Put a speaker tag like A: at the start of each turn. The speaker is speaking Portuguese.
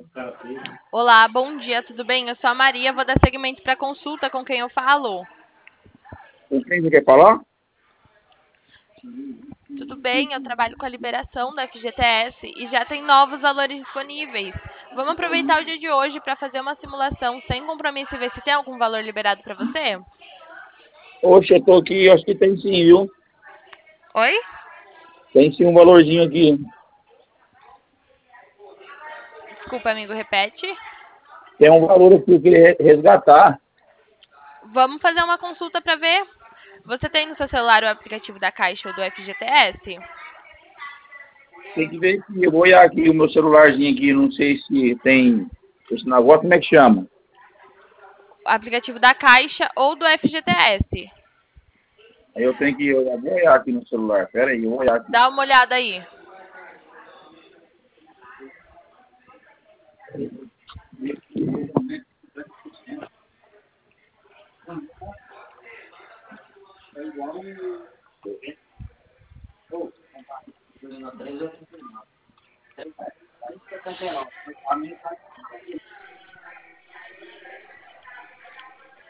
A: Olá, bom dia, tudo bem? Eu sou a Maria, vou dar seguimento para a consulta com quem eu falo.
B: Com quem você quer falar?
A: Tudo bem, eu trabalho com a liberação da FGTS e já tem novos valores disponíveis. Vamos aproveitar o dia de hoje para fazer uma simulação sem compromisso e ver se tem algum valor liberado para você?
B: Oxe, eu tô aqui, acho que tem sim, viu?
A: Oi?
B: Tem sim um valorzinho aqui.
A: Desculpa, amigo, repete.
B: Tem um valor aqui que eu queria resgatar.
A: Vamos fazer uma consulta para ver. Você tem no seu celular o aplicativo da Caixa ou do FGTS?
B: Tem que ver aqui, eu vou olhar aqui o meu celularzinho aqui, não sei se tem esse negócio, como é que chama?
A: O aplicativo da Caixa ou do FGTS?
B: Aí eu tenho que olhar, vou olhar aqui no celular. Pera aí, eu vou olhar aqui.
A: Dá uma olhada aí.